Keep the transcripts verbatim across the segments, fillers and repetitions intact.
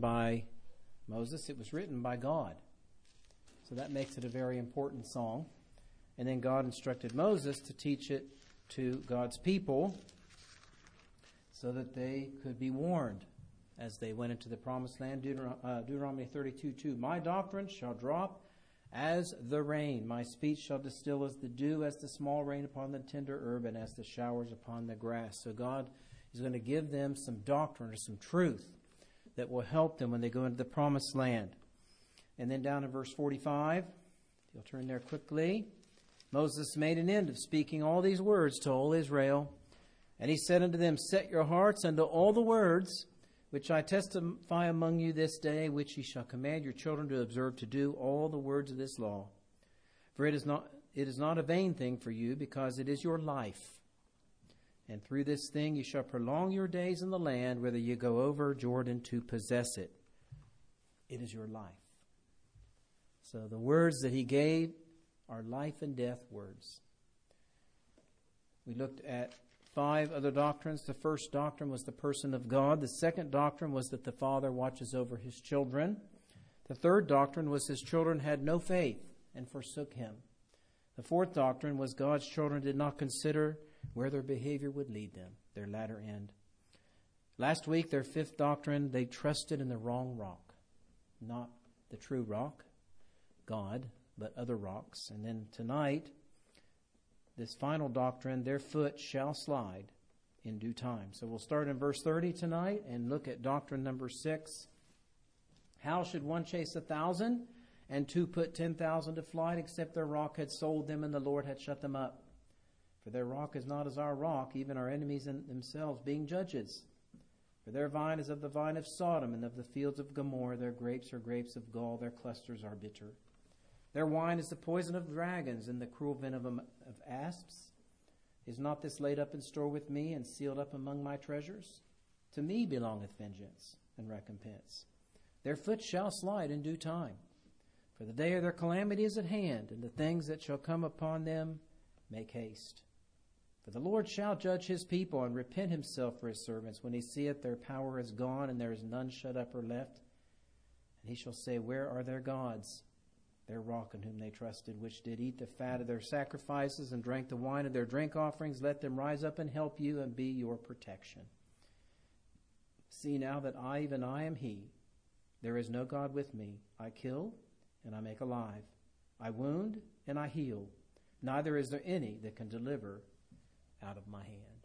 by Moses. It was written by God. So that makes it a very important song. And then God instructed Moses to teach it to God's people so that they could be warned as they went into the promised land. Deuteron- uh, Deuteronomy thirty-two two. My doctrine shall drop as the rain. My speech shall distill as the dew, as the small rain upon the tender herb, and as the showers upon the grass. So God is going to give them some doctrine or some truth that will help them when they go into the promised land. And then down in verse forty-five, you'll turn there quickly. Moses made an end of speaking all these words to all Israel. And he said unto them, set your hearts unto all the words which I testify among you this day, which ye shall command your children to observe to do all the words of this law. For it is not it is not a vain thing for you, because it is your life. And through this thing you shall prolong your days in the land, whither you go over Jordan to possess it. It is your life. So the words that he gave are life and death words. We looked at five other doctrines. The first doctrine was the person of God. The second doctrine was that the Father watches over his children. The third doctrine was his children had no faith and forsook him. The fourth doctrine was God's children did not consider where their behavior would lead them, their latter end. Last week, their fifth doctrine, they trusted in the wrong rock. Not the true rock, God, but other rocks. And then tonight, this final doctrine, their foot shall slide in due time. So we'll start in verse thirty tonight and look at doctrine number six. How should one chase a thousand and two put ten thousand to flight, except their rock had sold them and the Lord had shut them up? For their rock is not as our rock, even our enemies in themselves being judges. For their vine is of the vine of Sodom and of the fields of Gomorrah. Their grapes are grapes of gall, their clusters are bitter. Their wine is the poison of dragons and the cruel venom of asps. Is not this laid up in store with me and sealed up among my treasures? To me belongeth vengeance and recompense. Their foot shall slide in due time. For the day of their calamity is at hand, and the things that shall come upon them make haste. For the Lord shall judge his people and repent himself for his servants when he seeth their power is gone and there is none shut up or left. And he shall say, where are their gods? Their rock in whom they trusted, which did eat the fat of their sacrifices and drank the wine of their drink offerings. Let them rise up and help you and be your protection. See now that I, even I, am he. There is no God with me. I kill and I make alive. I wound and I heal. Neither is there any that can deliver out of my hand.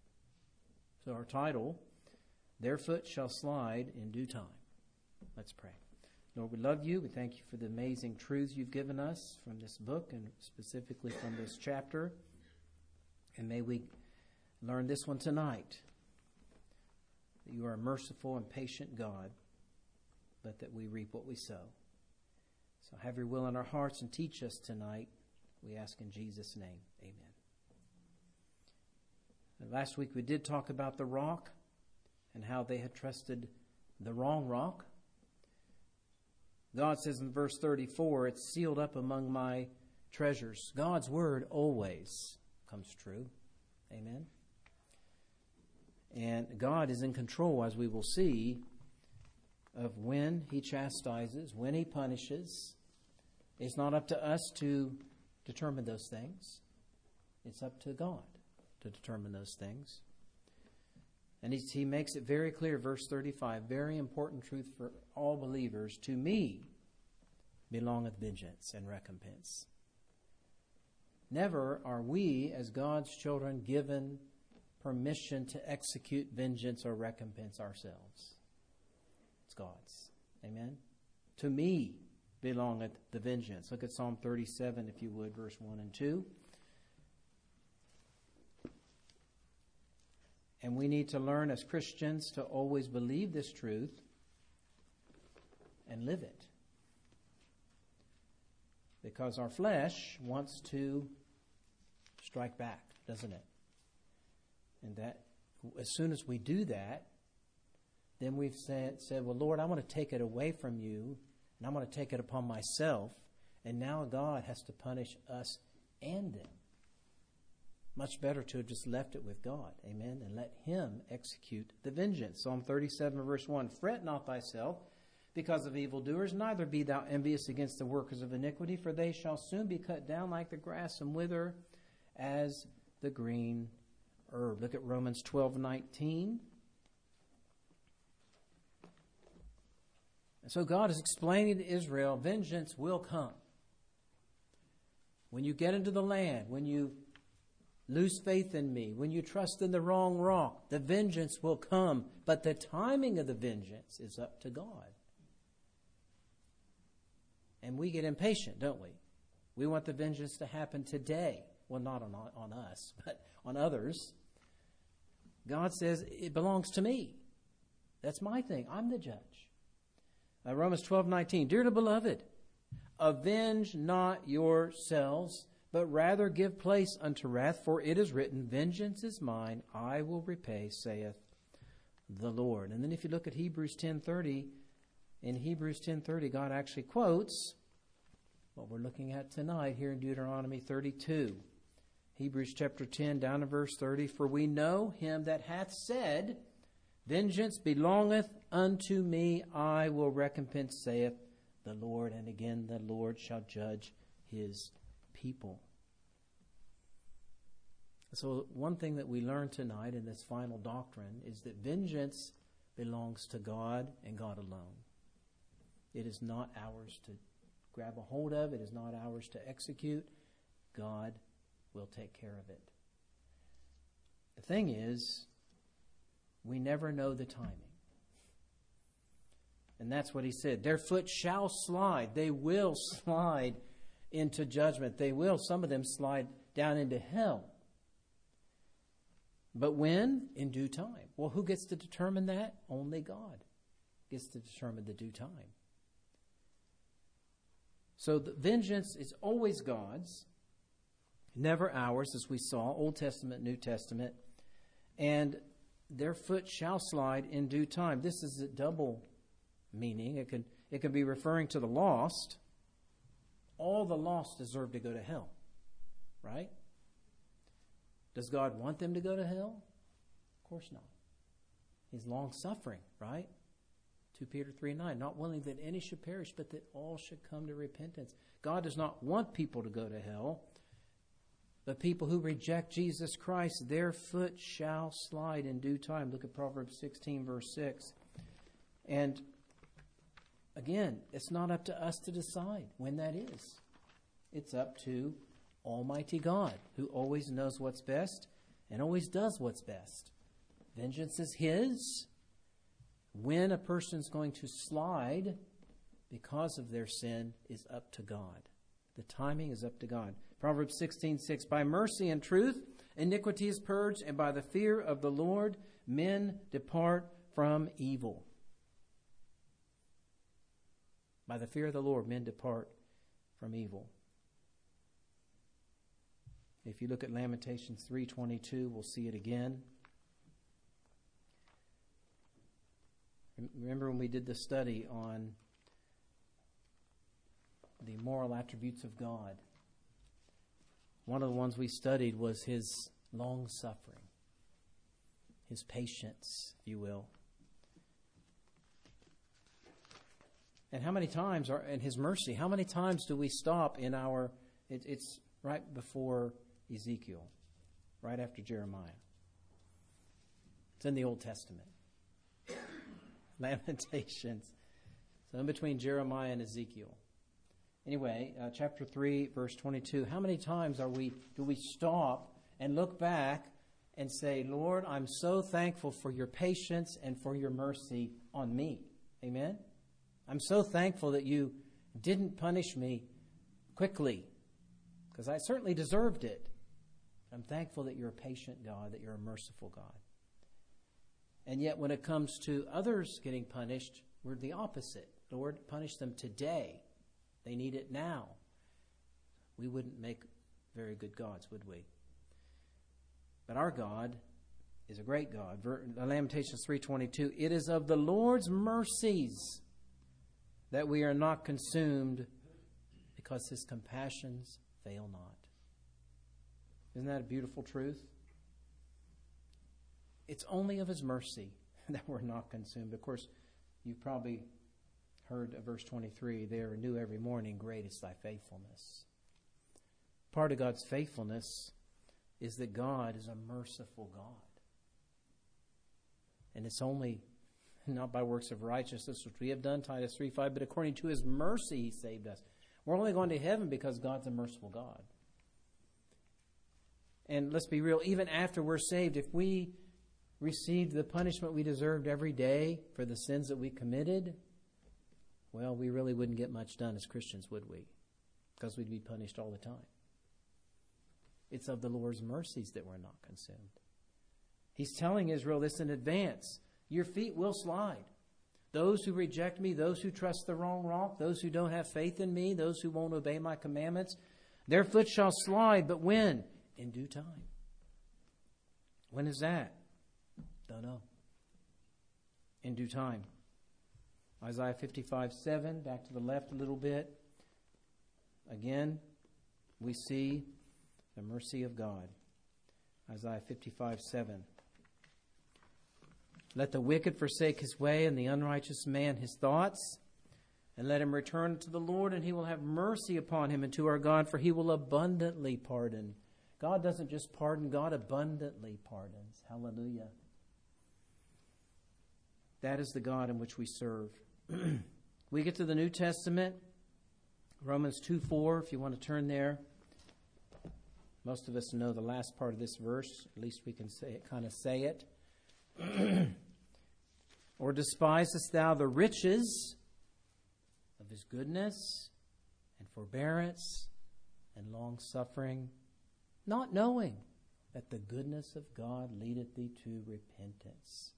So our title, Their Foot Shall Slide in Due Time. Let's pray. Lord, we love you. We thank you for the amazing truths you've given us from this book and specifically from this chapter. And may we learn this one tonight, that you are a merciful and patient God, but that we reap what we sow. So have your will in our hearts and teach us tonight. We ask in Jesus' name. Amen. And last week we did talk about the rock and how they had trusted the wrong rock. God says in verse thirty-four, it's sealed up among my treasures. God's word always comes true. Amen. And God is in control, as we will see, of when he chastises, when he punishes. It's not up to us to determine those things. It's up to God to determine those things. And he, he makes it very clear, verse thirty-five, very important truth for all believers. To me belongeth vengeance and recompense. Never are we, as God's children, given permission to execute vengeance or recompense ourselves. It's God's. Amen? To me belongeth the vengeance. Look at Psalm thirty-seven, if you would, verse one and two. And we need to learn as Christians to always believe this truth and live it. Because our flesh wants to strike back, doesn't it? And that as soon as we do that, then we've said, said, well, Lord, I want to take it away from you, and I want to take it upon myself, and now God has to punish us and them. Much better to have just left it with God, amen, and let him execute the vengeance. Psalm thirty-seven, verse one, fret not thyself because of evildoers, neither be thou envious against the workers of iniquity, for they shall soon be cut down like the grass and wither as the green herb. Look at Romans twelve nineteen. And so God is explaining to Israel, vengeance will come. When you get into the land, when you lose faith in me, when you trust in the wrong rock, the vengeance will come. But the timing of the vengeance is up to God. And we get impatient, don't we? We want the vengeance to happen today. Well, not on, on us, but on others. God says, it belongs to me. That's my thing. I'm the judge. Uh, Romans twelve nineteen, dearly beloved, avenge not yourselves, but rather give place unto wrath, for it is written, vengeance is mine, I will repay, saith the Lord. And then if you look at Hebrews ten thirty, in Hebrews ten thirty, God actually quotes what we're looking at tonight here in Deuteronomy thirty-two. Hebrews chapter ten, down to verse thirty, for we know him that hath said, vengeance belongeth unto me, I will recompense, saith the Lord. And again, the Lord shall judge his people. So one thing that we learn tonight in this final doctrine is that vengeance belongs to God and God alone. It is not ours to grab a hold of. It is not ours to execute. God will take care of it. The thing is, we never know the timing. And that's what he said. Their foot shall slide. They will slide into judgment. They will, some of them, slide down into hell. But when? In due time. Well, who gets to determine that? Only God gets to determine the due time. So the vengeance is always God's, never ours, as we saw, Old Testament, New Testament. And their foot shall slide in due time. This is a double meaning. It could, it could be referring to the lost. All the lost deserve to go to hell, right? Does God want them to go to hell? Of course not. He's long-suffering, right? Second Peter three nine, not willing that any should perish, but that all should come to repentance. God does not want people to go to hell, but people who reject Jesus Christ, their foot shall slide in due time. Look at Proverbs sixteen, verse six. And again, it's not up to us to decide when that is. It's up to Almighty God, who always knows what's best and always does what's best. Vengeance is His. When a person's going to slide because of their sin is up to God. The timing is up to God. Proverbs sixteen six, by mercy and truth iniquity is purged, and by the fear of the Lord men depart from evil. By the fear of the Lord men depart from evil. If you look at Lamentations three twenty-two, we'll see it again. Remember when we did the study on the moral attributes of God? One of the ones we studied was His long-suffering, His patience, if you will. And how many times, are, and His mercy, how many times do we stop in our, it, it's right before Ezekiel, right after Jeremiah. It's in the Old Testament. Lamentations. So in between Jeremiah and Ezekiel. Anyway, uh, chapter three, verse twenty-two. How many times are we do we stop and look back and say, Lord, I'm so thankful for your patience and for your mercy on me. Amen? I'm so thankful that you didn't punish me quickly, because I certainly deserved it. I'm thankful that you're a patient God, that you're a merciful God. And yet when it comes to others getting punished, we're the opposite. Lord, punish them today. They need it now. We wouldn't make very good gods, would we? But our God is a great God. Lamentations three twenty-two, it is of the Lord's mercies that we are not consumed, because His compassions fail not. Isn't that a beautiful truth? It's only of His mercy that we're not consumed. Of course, you've probably heard of verse twenty-three, they are new every morning, great is thy faithfulness. Part of God's faithfulness is that God is a merciful God. And it's only not by works of righteousness which we have done, Titus three five, but according to His mercy He saved us. We're only going to heaven because God's a merciful God. And let's be real, even after we're saved, if we received the punishment we deserved every day for the sins that we committed, well, we really wouldn't get much done as Christians, would we? Because we'd be punished all the time. It's of the Lord's mercies that we're not consumed. He's telling Israel this in advance. Your feet will slide. Those who reject me, those who trust the wrong rock, those who don't have faith in me, those who won't obey my commandments, their foot shall slide, but when? In due time. When is that? Don't know. In due time. Isaiah fifty-five seven, back to the left a little bit. Again, we see the mercy of God. Isaiah fifty-five seven. Let the wicked forsake his way, and the unrighteous man his thoughts. And let him return to the Lord, and He will have mercy upon him, and to our God, for He will abundantly pardon. God doesn't just pardon, God abundantly pardons. Hallelujah. That is the God in which we serve. We get to the New Testament, Romans two four, if you want to turn there. Most of us know the last part of this verse. At least we can say it, kind of say it. Or despisest thou the riches of His goodness and forbearance and long-suffering, not knowing that the goodness of God leadeth thee to repentance?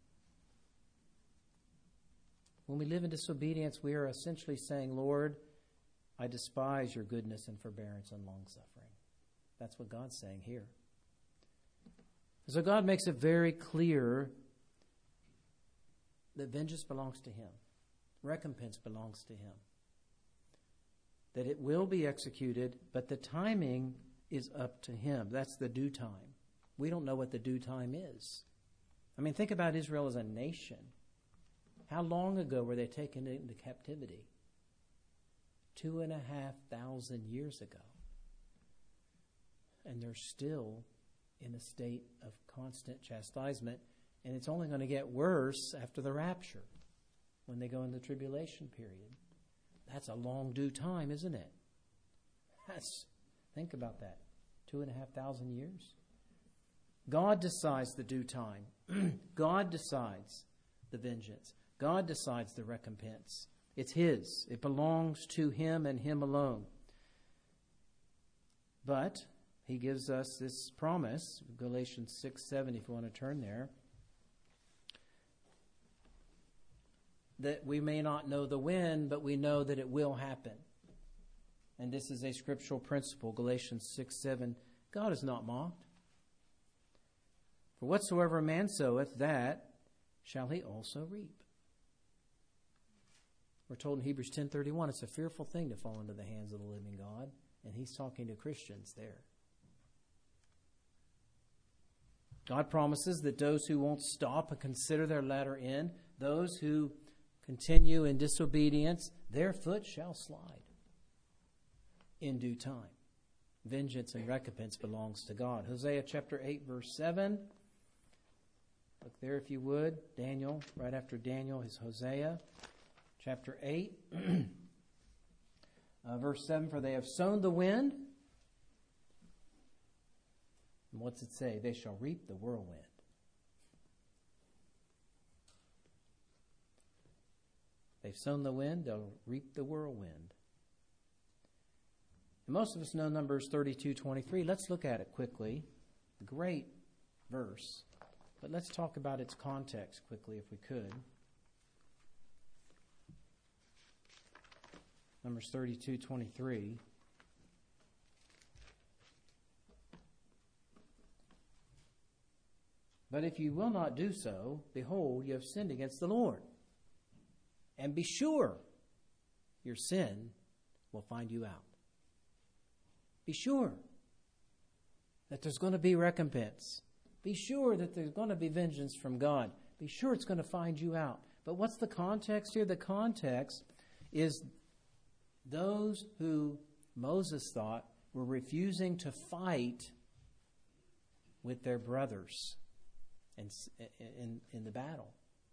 When we live in disobedience, we are essentially saying, Lord, I despise your goodness and forbearance and long-suffering. That's what God's saying here. So God makes it very clear that vengeance belongs to Him. Recompense belongs to Him. That it will be executed, but the timing is up to Him. That's the due time. We don't know what the due time is. I mean, think about Israel as a nation. How long ago were they taken into captivity? Two and a half thousand years ago. And they're still in a state of constant chastisement, and it's only going to get worse after the rapture, when they go in the tribulation period. That's a long due time, isn't it? That's, think about that. Two and a half thousand years. God decides the due time. God decides the vengeance. God decides the recompense. It's His. It belongs to Him and Him alone. But He gives us this promise, Galatians six seven, if you want to turn there, that we may not know the when, but we know that it will happen. And this is a scriptural principle, Galatians six seven. God is not mocked. For whatsoever a man soweth, that shall he also reap. We're told in Hebrews ten thirty-one, it's a fearful thing to fall into the hands of the living God. And He's talking to Christians there. God promises that those who won't stop and consider their latter end, those who continue in disobedience, their foot shall slide in due time. Vengeance and recompense belongs to God. Hosea chapter eight, verse seven. Look there if you would. Daniel, right after Daniel is Hosea. Chapter eight, uh, verse seven, for they have sown the wind. And what's it say? They shall reap the whirlwind. They've sown the wind, they'll reap the whirlwind. And most of us know Numbers thirty-two twenty-three. Let's look at it quickly. Great verse. But let's talk about its context quickly if we could. Numbers thirty-two twenty-three. But if you will not do so, behold, you have sinned against the Lord. And be sure your sin will find you out. Be sure. that there's going to be recompense. Be sure that there's going to be vengeance from God. Be sure it's going to find you out. But what's the context here? The context is those who Moses thought were refusing to fight with their brothers in, in, in the battle.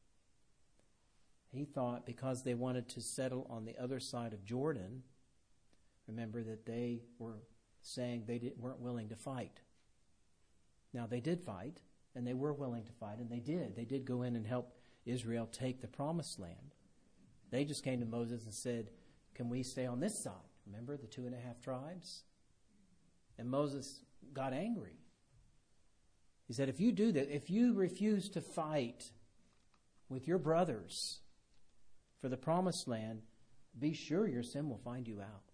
He thought because they wanted to settle on the other side of Jordan, remember that they were saying they didn't, weren't willing to fight. Now, they did fight, and they were willing to fight, and they did. They did go in and help Israel take the promised land. They just came to Moses and said, can we stay on this side? Remember the two and a half tribes? And Moses got angry. He said, if you do that, if you refuse to fight with your brothers for the promised land, be sure your sin will find you out.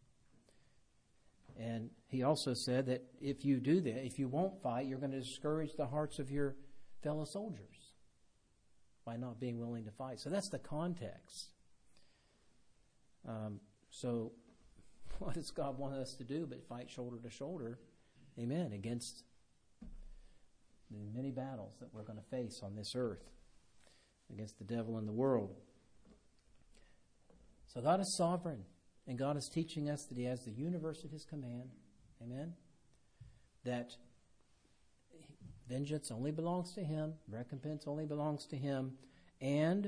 And he also said that if you do that, if you won't fight, you're going to discourage the hearts of your fellow soldiers by not being willing to fight. So that's the context. Um, so what does God want us to do but fight shoulder to shoulder, amen, against the many battles that we're going to face on this earth, against the devil and the world. So God is sovereign. And God is teaching us that He has the universe at His command. Amen? That vengeance only belongs to Him. Recompense only belongs to Him. And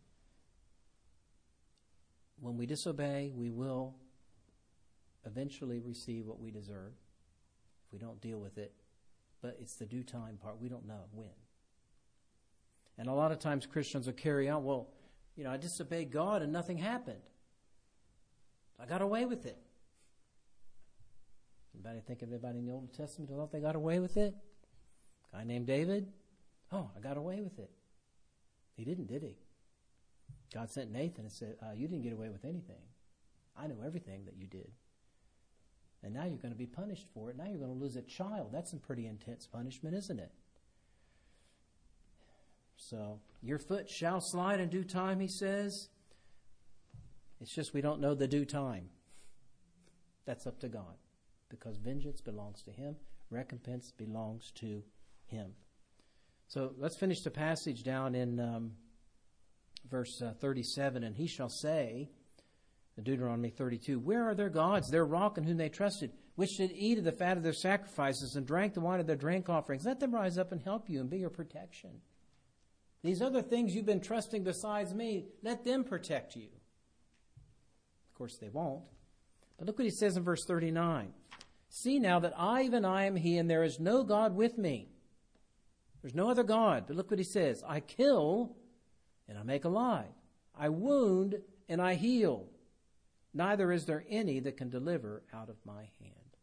when we disobey, we will eventually receive what we deserve if we don't deal with it. But it's the due time part. We don't know when. And a lot of times Christians will carry on, well, you know, I disobeyed God and nothing happened. I got away with it. Anybody think of anybody in the Old Testament who thought they got away with it? A guy named David? Oh, I got away with it. He didn't, did he? God sent Nathan and said, uh, you didn't get away with anything. I know everything that you did. And now you're going to be punished for it. Now you're going to lose a child. That's some pretty intense punishment, isn't it? So, your foot shall slide in due time, he says. It's just we don't know the due time. That's up to God. Because vengeance belongs to Him. Recompense belongs to Him. So let's finish the passage down in um, verse uh, thirty-seven. And he shall say, in Deuteronomy thirty-two, where are their gods, their rock in whom they trusted, which did eat of the fat of their sacrifices and drank the wine of their drink offerings? Let them rise up and help you and be your protection. These other things you've been trusting besides me, let them protect you. Of course, they won't. But look what he says in verse thirty-nine. See now that I, even I, am He, and there is no God with me. There's no other God. But look what he says. I kill, and I make alive. I wound, and I heal. Neither is there any that can deliver out of my hand.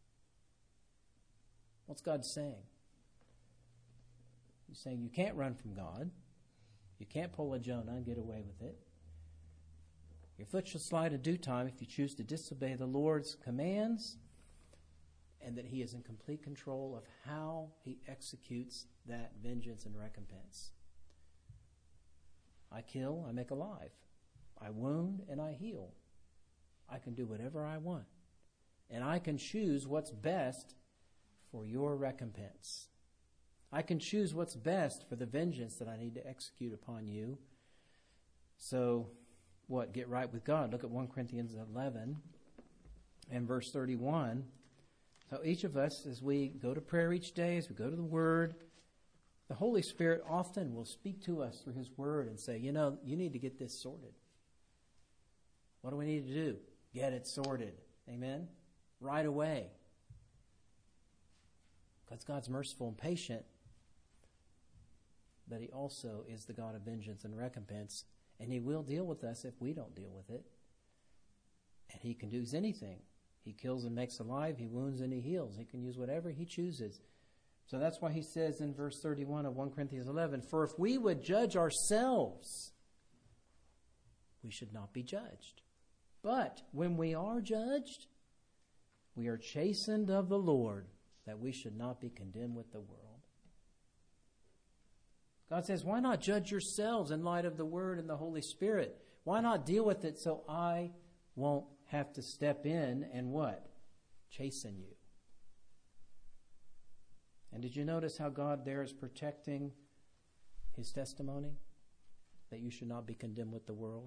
What's God saying? He's saying you can't run from God. You can't pull a Jonah and get away with it. Your foot shall slide in due time if you choose to disobey the Lord's commands, and that He is in complete control of how He executes that vengeance and recompense. I kill, I make alive. I wound, and I heal. I can do whatever I want. And I can choose what's best for your recompense. I can choose what's best for the vengeance that I need to execute upon you. So, what? Get right with God. Look at First Corinthians eleven and verse thirty-one. So each of us, as we go to prayer each day, as we go to the Word, the Holy Spirit often will speak to us through His Word and say, you know, you need to get this sorted. What do we need to do? Get it sorted. Amen? Right away. Because God's merciful and patient, but He also is the God of vengeance and recompense. And He will deal with us if we don't deal with it. And He can do anything. He kills and makes alive. He wounds and He heals. He can use whatever He chooses. So that's why He says in verse thirty-one of First Corinthians eleven, for if we would judge ourselves, we should not be judged. But when we are judged, we are chastened of the Lord, that we should not be condemned with the world. God says, why not judge yourselves in light of the Word and the Holy Spirit? Why not deal with it so I won't have to step in and what? Chasten you. And did you notice how God there is protecting his testimony? That you should not be condemned with the world.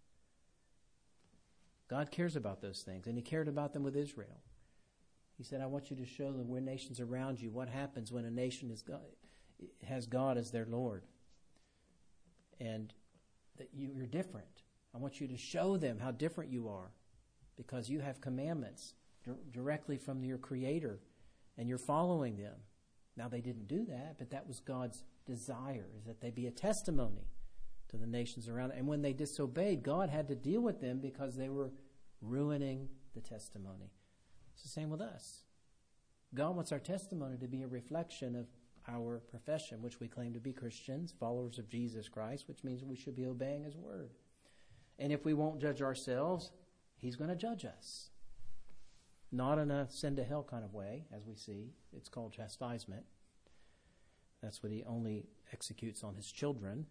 God cares about those things, and he cared about them with Israel. He said, I want you to show the nations around you what happens when a nation is God, has God as their Lord. And that you, you're different. I want you to show them how different you are because you have commandments d- directly from your Creator, and you're following them. Now, they didn't do that, but that was God's desire, is that they be a testimony to the nations around. And when they disobeyed, God had to deal with them because they were ruining the testimony. It's the same with us. God wants our testimony to be a reflection of our profession, which we claim to be Christians, followers of Jesus Christ, which means we should be obeying his word. And if we won't judge ourselves, he's going to judge us. Not in a send to hell kind of way, as we see. It's called chastisement. That's what he only executes on his children.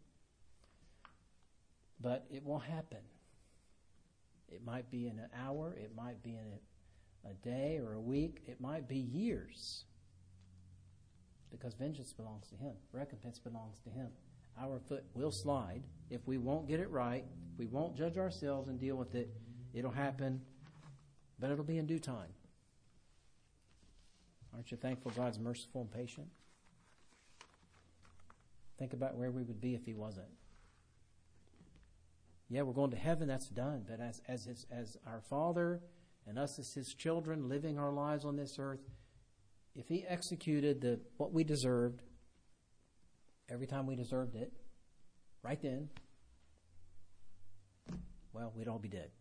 But it will happen. It might be in an hour. It might be in a, a day or a week. It might be years. Because vengeance belongs to him. Recompense belongs to him. Our foot will slide. If we won't get it right, if we won't judge ourselves and deal with it, it'll happen. But it'll be in due time. Aren't you thankful God's merciful and patient? Think about where we would be if he wasn't. Yeah, we're going to heaven, that's done. But as as his, as our Father and us as his children living our lives on this earth, if he executed the what we deserved every time we deserved it, right then, well, we'd all be dead.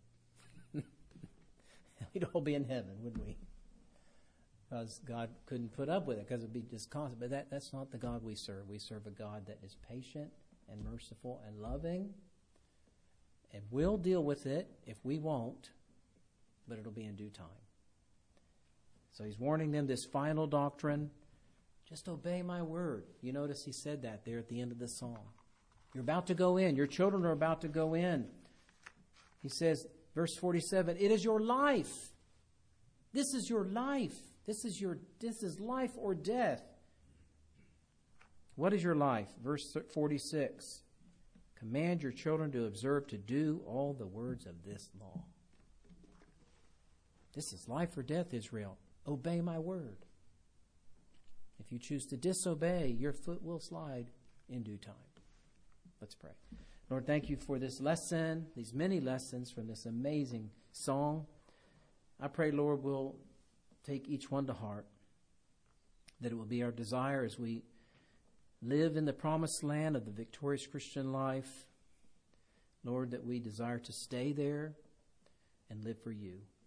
We'd all be in heaven, wouldn't we? Because God couldn't put up with it because it would be just constant. But that, that's not the God we serve. We serve a God that is patient and merciful and loving. And we'll deal with it if we won't, but it'll be in due time. So he's warning them this final doctrine. Just obey my word. You notice he said that there at the end of the song. You're about to go in. Your children are about to go in. He says, verse forty-seven, it is your life. This is your life. This is your this is life or death. What is your life? Verse forty-six. Command your children to observe to do all the words of this law. This is life or death, Israel. Obey my word. If you choose to disobey, your foot will slide in due time. Let's pray. Lord, thank you for this lesson, these many lessons from this amazing song. I pray, Lord, we'll take each one to heart, that it will be our desire as we live in the promised land of the victorious Christian life, Lord, that we desire to stay there and live for you.